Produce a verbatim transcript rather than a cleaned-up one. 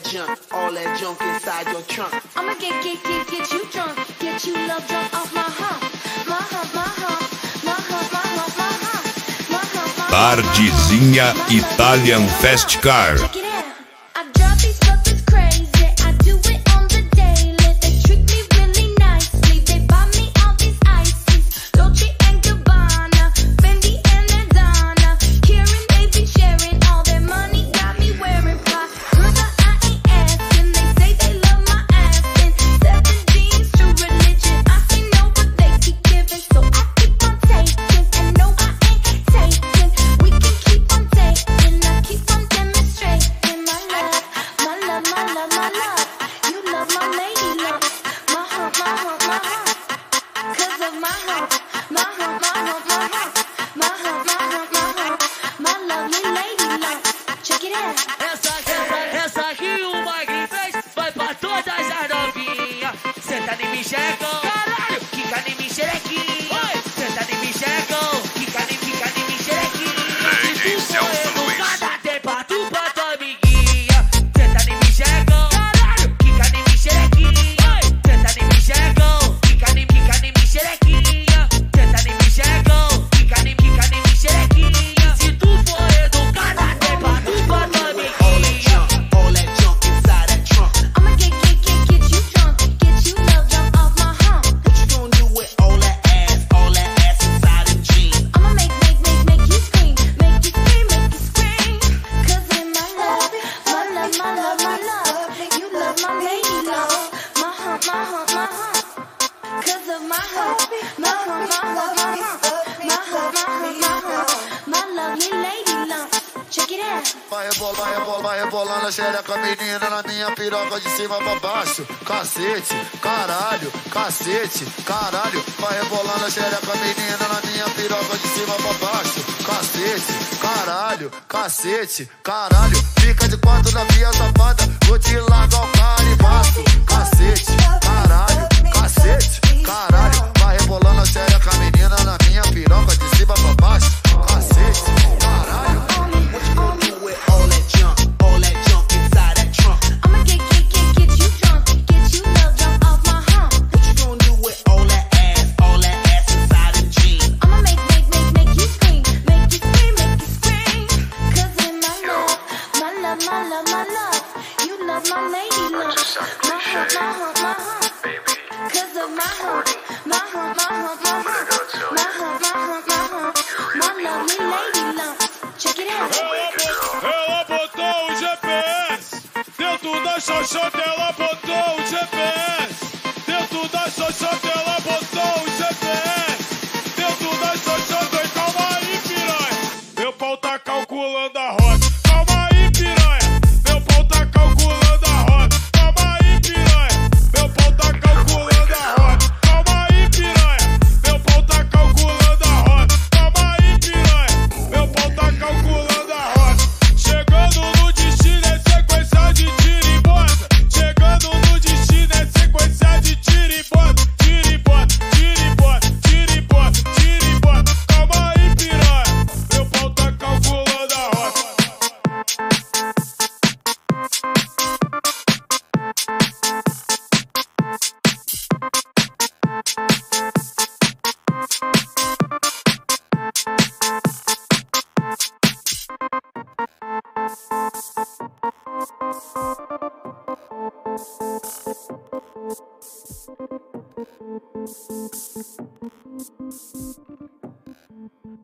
junk, all that junk inside your trunk. I'ma get, get, get, get you drunk, get you love drunk off my hump, my hump, my hump, my hump, my hump, my hump, my hump, my hump. Tardezinha Italian Fast Car. Check it out. I drive these fuckers crazy. I do it on the daily. They treat me really nicely. They buy me all these ices, Dolce and Gabbana, Fendi and Adana. Karen, they be sharing all their money. Got me wearing Prada. I ain't asking. They say they love my ass and seven jeans to religion. I say no, but they keep giving, so I keep on taking. And no, I ain't taking. We can keep on taking. I keep on demonstrating my love, my love, my love, my love. You love my lady love, my hump, my hump, my hump. Cause of my hump, my hump, my hump, my hump, my hump, my hump, my hump, my lovely lady love. Check it out. Essa, essa, essa aqui o Mike fez, vai pra todas as novinhas. Senta em mim, xerecão, caralho, quica em mim, xerequinha. Senta em mim, xerecão, quica em, quica em mim, xerequinha. Se tu for educada, tem pra tu, pra tua amiguinha. Senta em mim, xerecão, caralho, quica em mim, xerequinha. Senta em mim, xerecão, quica em, quica em mim, xerequinha. Senta em mim, xerecão, quica em, quica em mim, xerequinha. Se tu for educada, tem pra tu, pra tua All that amiguinha. junk, all that junk inside that trunk. I'ma get, get, get, get you drunk, get you love drunk off my hump. What you gonna do with all that ass, all that ass inside them jeans? I'ma make, make, make, make you scream, make you scream, make you scream. Cause in my love, my love, my love, my love, you love my lady love, my hump, my hump, my hump. Cause of my hump, my hump, my hump, my hump, my hump, my hump, my hump, my lovely lady love. Check it out. Vai rebola, vai rebola, vai rebolando a xereca, menina, na minha piroca de cima pra baixo. Cacete, caralho, cacete, caralho. Vai rebolando a xereca, menina, na minha piroca de cima pra baixo. Cacete, caralho, cacete, caralho. Fica de quatro na via safada, vou te largar o caribaço. Cacete, caralho, cacete, caralho. Vai rebolando a xereca, menina, na minha piroca de cima pra baixo. Cacete, caralho. What you gonna do with all that junk, all that junk inside that trunk? I'ma get, get, get, get you drunk, get you love drunk off my hump. What you gonna do with all that ass, all that ass inside them jeans? I'ma make, make, make, make you scream, make you scream, make you scream. Cause in my love, my love, my love, my love, you love my lady love, my hump, my hump, my hump. Cause of my hump, my hump, my hump, my hump, my hump, my hump, my hump, my lovely lady love. Check it out. Ela botou o G P S dentro da xoxota, ela botou o G P S dentro da xoxota, ela botou o G P S dentro da xoxota. E calma aí, piranha, meu pau tá calculando a rota. Calma aí, piranha, meu pau tá calculando a rota. Calma aí, piranha, meu pau tá calculando a rota. Calma aí, piranha, meu pau tá calculando a rota. Calma aí, piranha, meu pau tá calculando a rota. Chegando no destino é sequência de tiro e bota. Chegando no destino é sequência de tiro e bota. Tiro e bota, tiro e bota, tiro e bota, tiro e bota. Calma aí, piranha, meu pau tá calculando a rota. Thank you.